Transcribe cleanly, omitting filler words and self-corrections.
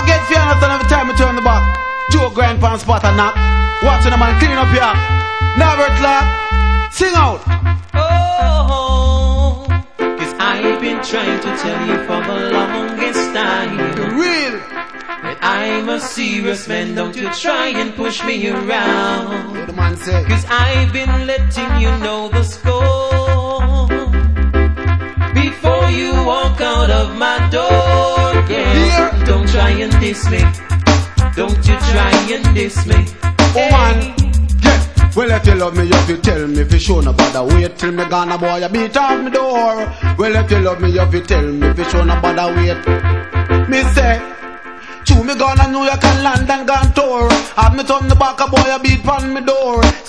get fear nothing every time I turn the back. Joe grind pan spot and knock. Watching the man clean up here. Never clap. Sing out. Oh, cause I've been trying to tell you for the longest time. Real. That I'm a serious man, don't you try and push me around. What the man say? Cause I've been letting you know the score before you walk out of my door, yeah. Don't try and diss me. Don't you try and diss me. Oh man, yeah. Well, if you love me, you have to tell me. If you show no bother, wait till me gonna boy, you beat off me door. Well, if you love me, you have to tell me. If you show no bother, wait. Me say, chew me gonna know you can land and gone tour. Have me turn the back, a boy, you beat on me door.